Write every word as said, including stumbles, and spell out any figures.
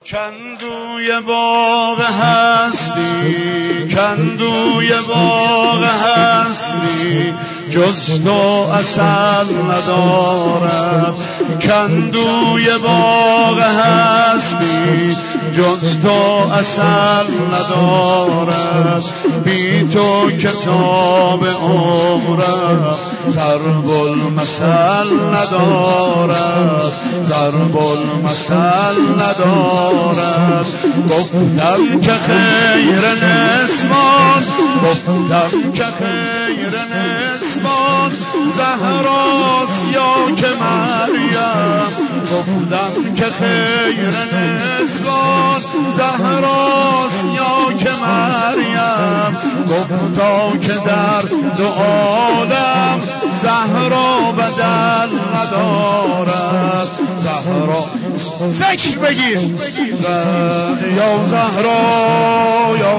کندوی باغ هستی، کندوی باغ هستی، جز تو عسل ندارد. کندوی باغ هستی، جز تو عسل ندارد. بی تو کتاب عمرم ضرب المثل ندارد، ضرب المثل ندارد. گفتم که خیر نسبان، گفتم که خیر نسبان زهراست یا که مریم. گفتم که خیر نسبان زهراست یا که مریم. گفتا که در دو عالم زهرا بدل ندارد. زهرا ذکر بگیر یا زهرا یا